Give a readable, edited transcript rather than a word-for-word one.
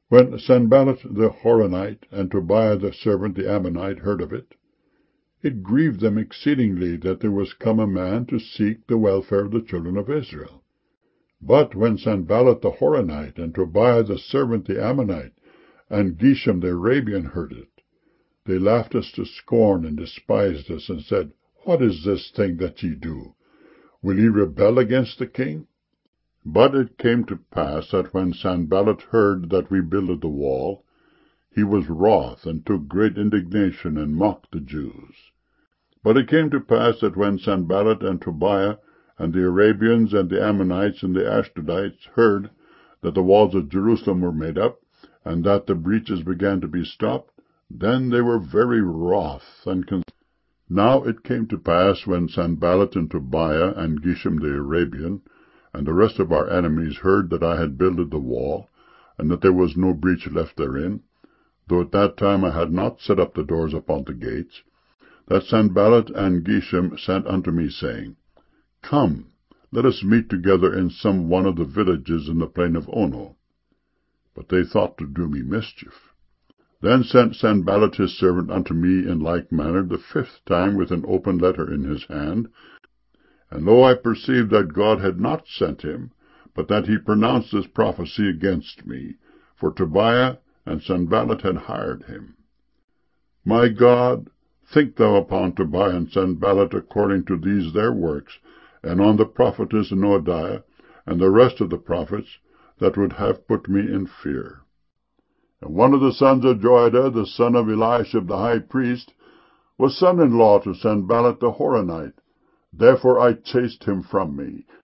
When Sanballat the Horonite and Tobiah the servant the Ammonite heard of it, it grieved them exceedingly that there was come a man to seek the welfare of the children of Israel. But when Sanballat the Horonite and Tobiah the servant the Ammonite and Geshem the Arabian heard it, they laughed us to scorn and despised us, and said, What is this thing that ye do? Will ye rebel against the king? But it came to pass that when Sanballat heard that we builded the wall, he was wroth, and took great indignation, and mocked the Jews. But it came to pass that when Sanballat and Tobiah and the Arabians and the Ammonites and the Ashdodites heard that the walls of Jerusalem were made up, and that the breaches began to be stopped, then they were very wroth. Now it came to pass, when Sanballat and Tobiah and Geshem the Arabian and the rest of our enemies heard that I had builded the wall, and that there was no breach left therein, though at that time I had not set up the doors upon the gates, that Sanballat and Geshem sent unto me, saying, Come, let us meet together in some one of the villages in the plain of Ono. But they thought to do me mischief. Then sent Sanballat his servant unto me in like manner the fifth time with an open letter in his hand. And lo, I perceived that God had not sent him, but that he pronounced this prophecy against me, for Tobiah and Sanballat had hired him. My God, think thou upon Tobiah and Sanballat according to these their works, and on the prophetess Noadiah, and the rest of the prophets, that would have put me in fear. And one of the sons of Joiada, the son of Eliashib the high priest, was son-in-law to Sanballat the Horonite. Therefore I chased him from me,